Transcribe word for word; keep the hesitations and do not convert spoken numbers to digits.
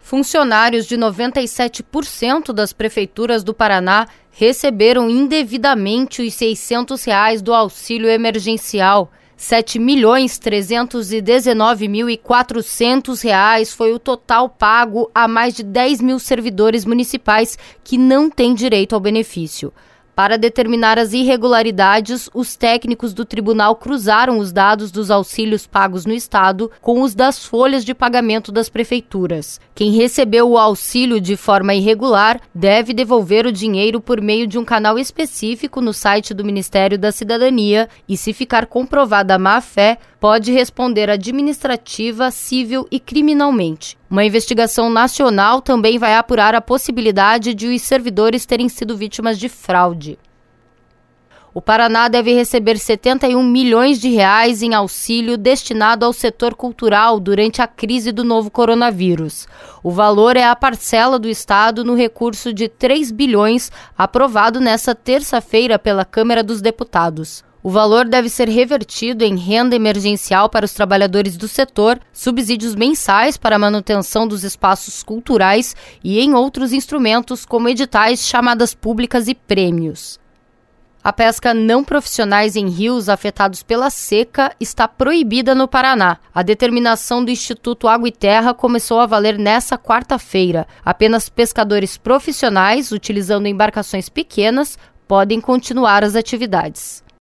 Funcionários de noventa e sete por cento das prefeituras do Paraná receberam indevidamente os seiscentos reais do auxílio emergencial. sete milhões trezentos e dezenove mil e quatrocentos reais foi o total pago a mais de dez mil servidores municipais que não têm direito ao benefício. Para determinar as irregularidades, os técnicos do tribunal cruzaram os dados dos auxílios pagos no estado com os das folhas de pagamento das prefeituras. Quem recebeu o auxílio de forma irregular deve devolver o dinheiro por meio de um canal específico no site do Ministério da Cidadania e, se ficar comprovada a má-fé, pode responder administrativa, civil e criminalmente. Uma investigação nacional também vai apurar a possibilidade de os servidores terem sido vítimas de fraude. O Paraná deve receber setenta e um milhões de reais em auxílio destinado ao setor cultural durante a crise do novo coronavírus. O valor é a parcela do Estado no recurso de três bilhões aprovado nesta terça-feira pela Câmara dos Deputados. O valor deve ser revertido em renda emergencial para os trabalhadores do setor, subsídios mensais para a manutenção dos espaços culturais e em outros instrumentos como editais, chamadas públicas e prêmios. A pesca não profissionais em rios afetados pela seca está proibida no Paraná. A determinação do Instituto Água e Terra começou a valer nesta quarta-feira. Apenas pescadores profissionais, utilizando embarcações pequenas, podem continuar as atividades.